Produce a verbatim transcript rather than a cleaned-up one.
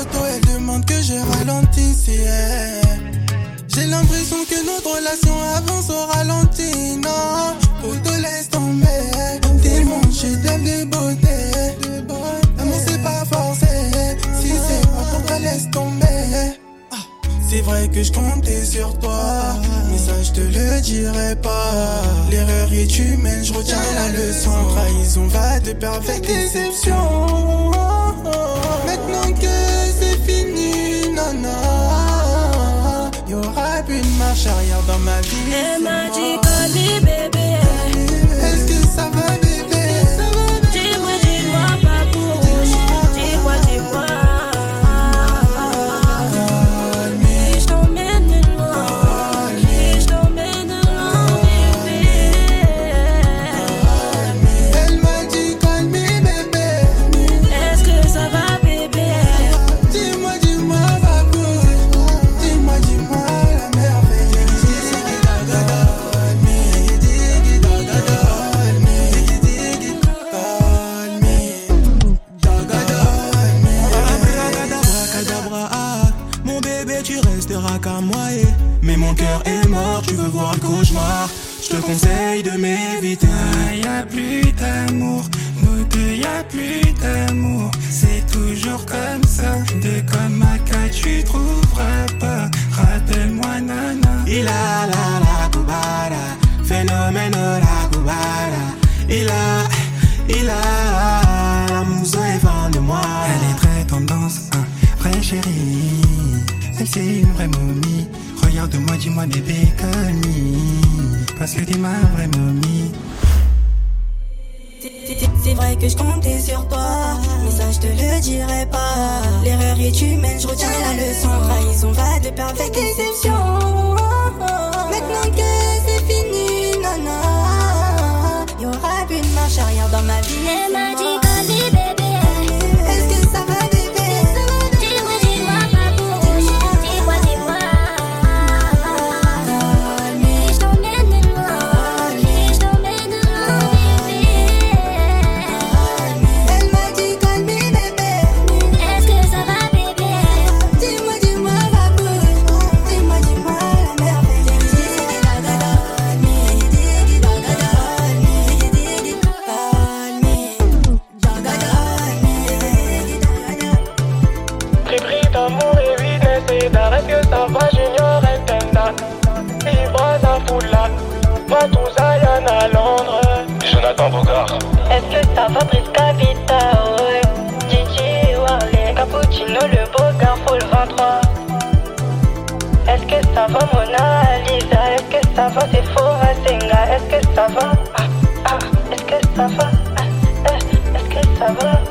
photos, elle demande que je ralentisse, yeah. J'ai l'impression que notre relation avance au ralenti, non. Photo, laisse tomber. T'es mon chef-d'œuvre de beauté. L'amour c'est pas forcé. Si c'est pas pour toi, laisse tomber. C'est vrai que je comptais sur toi, mais ça je te le dirai pas. L'erreur est humaine, je retiens la leçon. Trahison va de pair avec déception. Maintenant que c'est fini, non, non, y'aura plus de marche arrière dans ma vie. Elle m'a dit Kali bébé. Est-ce que ça va bébé? Dis-moi, dis-moi pas bouge. Dis-moi, dis-moi. Qu'à moi, mais mon cœur est mort, tu veux voir le cauchemar, je te conseille de m'éviter. Ah, y'a plus d'amour, nous deux y'a plus d'amour. C'est toujours comme ça, de comme à quatre tu trouveras pas. Rappelle-moi nana. Il a la la cubara, phénomène la cubara. Il a, il a, la mousse est fan de moi. Elle est très tendance, hein, vraie chérie. Elle c'est une vraie momie. Regarde-moi, dis-moi bébé, call me. Parce que t'es ma vraie momie. C'est vrai que je comptais sur toi, mais ça je te le dirai pas. L'erreur est humaine, je retiens la leçon. Trahison va de pair avec déception. Maintenant que c'est fini, non, non, y'aura plus de marche arrière dans ma vie. Elle m'a dit Kali bébé. Est-ce que ça va bébé? Jonathan Bogart. Est-ce que ça va Prisca Vita, ouais. Gigi, Warley, Cappuccino, le Bogart, full vingt-trois. Est-ce que ça va Mona Lisa? Est-ce que ça va c'est faux Masenga? Est-ce que ça va? Ah, ah, est-ce que ça va? Ah, ah, est-ce que ça va?